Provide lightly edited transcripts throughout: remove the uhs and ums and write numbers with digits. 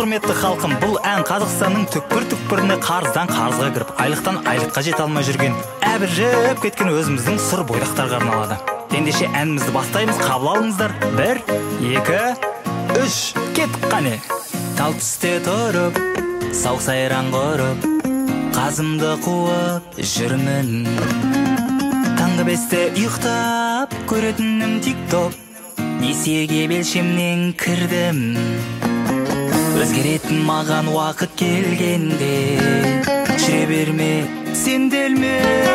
құрметті халқым, бұл ән Қазақстанның түкпір-түкпіріне қарыздан қарызға кіріп, айлықтан айлыққа жете алмай жүрген, әбіржіп кеткен өзіміздің сұр бойдақтарға арналады. Ендеше әнімізді бастаймыз, қабыл алыңыздар. 1, 2, 3, кеттік қане. Тал түсте тұрып, сауық сайран құрып, қазымды қуып жүрмін. Таңғы 5-те ұйықтап, көретінім тик-топ, несиеге белшемнен кірдім. Өзгеретін маған уақыт келгенде, жүре берме, сенделме.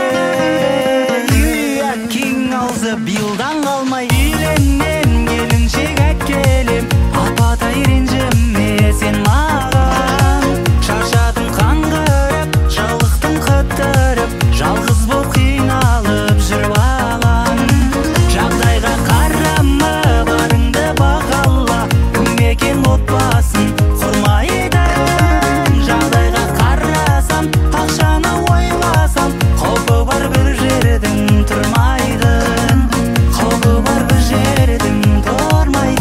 Әкең аузы биылдан қалмай, үйленнен келіншек әкелем. Апатай ренжіме сен маған, шаршадым қаңғырып, жалықтым қыдырып, жалғыз боп қиналып жүріп алам. Жағдайға қарама, барыңды бағала, кім екен отбасын құрмайды. Жағдайға қарасам, ақшаны ойласам, қаупі бар бір жердің тұрмайды. Қаупі бар бір жердің тұрмайды.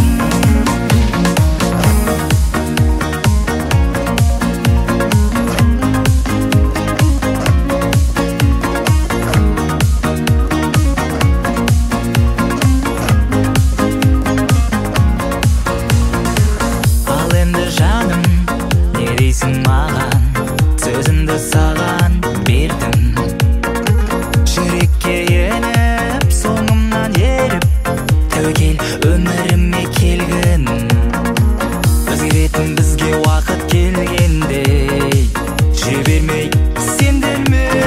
Ал енді жаным, не дейсің маған, сөзімді саған бердім. Жүрекке еніп, соңымнан еріп, тәуекел өміріме келгін. Өзгеретін бізге уақыт келгенде, жүре бермей, сенделмей.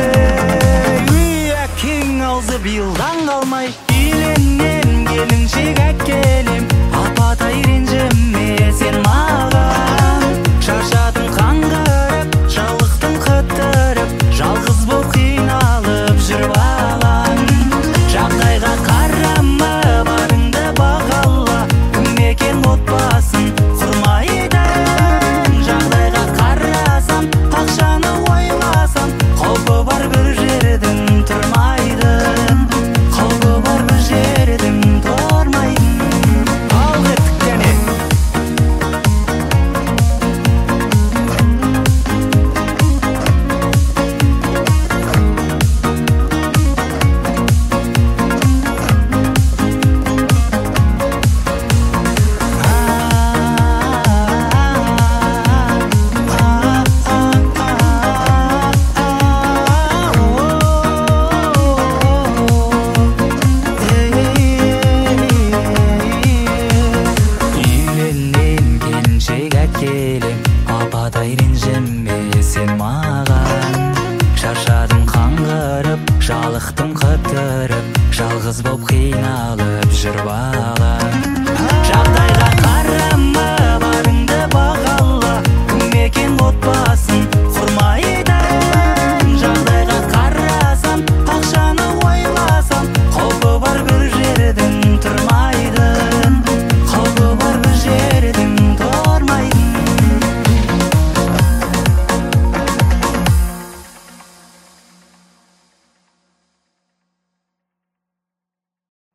Әкең аузы биылдан қалмай, үйленнен келіншек әкелем. Апатай ренжіме сен маған, шаршадым қаңғырып, жалықтым қыдырып, жалғыз боп қиналып жүріп алам. Жағдайға қарама, барыңды бағала, кім екен отбасын құрмайды. Жағдайға қарасам, ақшаны ойласам, қаупі бар бір жердің тұрмайды. Қаупі бар бір жердің тұрмайды. Ал кеттік кәне. Үйленнен келіншек әкелем, апатай ренжіме сен маған. Шаршадым қаңғырып, жалықтым қыдырып, жалғыз боп қиналып жүріп алам. Жағдайға қарама,